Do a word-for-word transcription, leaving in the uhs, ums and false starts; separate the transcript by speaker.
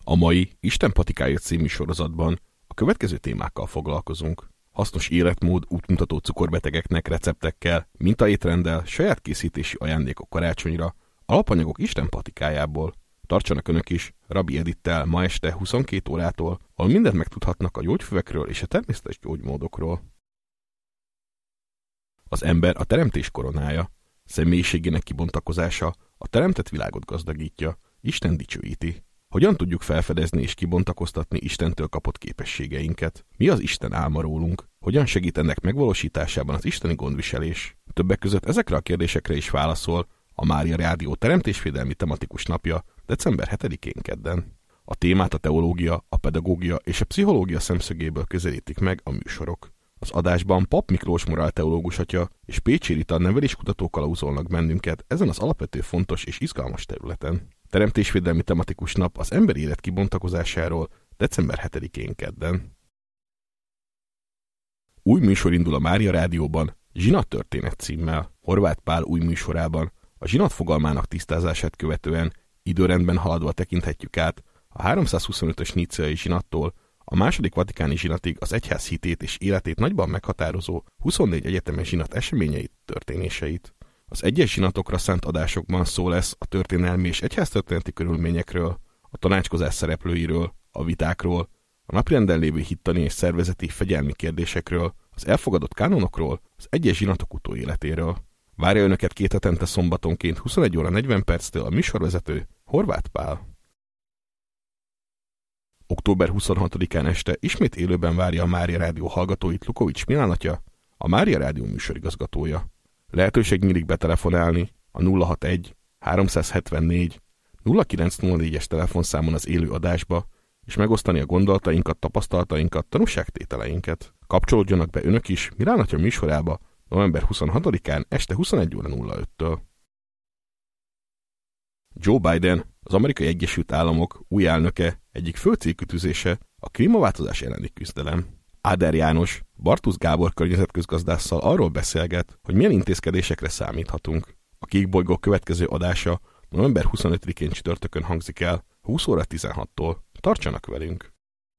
Speaker 1: A mai Isten patikája című sorozatban a következő témákkal foglalkozunk. Hasznos életmód, útmutató cukorbetegeknek receptekkel, mintaétrenddel, saját készítési ajándékok karácsonyra, alapanyagok Isten patikájából. Tartsanak önök is Rabbi Edittel ma este huszonkét órától, ahol mindent megtudhatnak a gyógyfüvekről és a természetes gyógymódokról. Az ember a teremtés koronája, személyiségének kibontakozása a teremtett világot gazdagítja, Isten dicsőíti. Hogyan tudjuk felfedezni és kibontakoztatni Istentől kapott képességeinket? Mi az Isten álma rólunk? Hogyan segít ennek megvalósításában az isteni gondviselés? Többek között ezekre a kérdésekre is válaszol a Mária Rádió teremtésvédelmi tematikus napja december hetedikén kedden. A témát a teológia, a pedagógia és a pszichológia szemszögéből közelítik meg a műsorok. Az adásban Pap Miklós morálteológus atya és Pécsi Rita neveléskutató kalauzolnak bennünket ezen az alapvető fontos és izgalmas területen. Teremtésvédelmi tematikus nap az emberi élet kibontakozásáról december hetedikén kedden. Új műsor indul a Mária Rádióban, Zsinat történet címmel. Horváth Pál új műsorában a zsinat fogalmának tisztázását követően időrendben haladva tekinthetjük át a háromszázhuszonötös níceai zsinattól a második vatikáni zsinatig az egyház hitét és életét nagyban meghatározó huszonnégy egyetemes zsinat eseményeit, történéseit. Az egyes zsinatokra szánt adásokban szó lesz a történelmi és egyháztörténeti körülményekről, a tanácskozás szereplőiről, a vitákról, a napirenden lévő hittani és szervezeti fegyelmi kérdésekről, az elfogadott kánonokról, az egyes zsinatok utóéletéről. Várja önöket két hetente szombatonként huszonegy óra negyven perctől a műsorvezető Horváth Pál. október huszonhatodikán este ismét élőben várja a Mária Rádió hallgatóit Lukovics Milán atya, a Mária Rádió műsorigazgatója. Lehetőség nyílik betelefonálni a nulla hatvanegy háromszázhetvennégy nulla kilencszáznégyes telefonszámon az élő adásba, és megosztani a gondolatainkat, tapasztalatainkat, tanúságtételeinket. Kapcsolódjanak be önök is Milán atya műsorába november huszonhatodikán este huszonegy óra nulla öttől. Joe Biden, az Amerikai Egyesült Államok új elnöke egyik fő célkitűzése a klímaváltozás elleni küzdelem. Áder János, Bartusz Gábor környezetközgazdásszal arról beszélget, hogy milyen intézkedésekre számíthatunk. A Kék Bolygó következő adása november huszonötödikén csütörtökön hangzik el húsz óra tizenhattól. Tartsanak velünk!